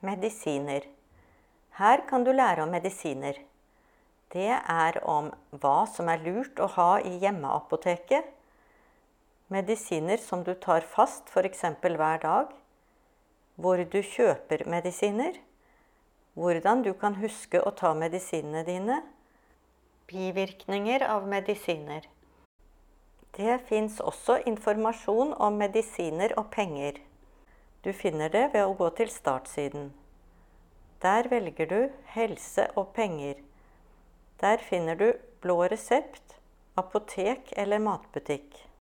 medisiner. Her kan du lære om medisiner. Det om hva som lurt å ha i hjemmeapoteket. Medisiner som du tar fast, for eksempel hver dag. Hvor du kjøper medisiner. Hvordan du kan huske å ta medisinene dine. Bivirkninger av medisiner. Det finnes også informasjon om medisiner og penger. Du finner det ved å gå til startsiden. Der velger du helse og penger. Der finner du blå resept, apotek eller matbutikk.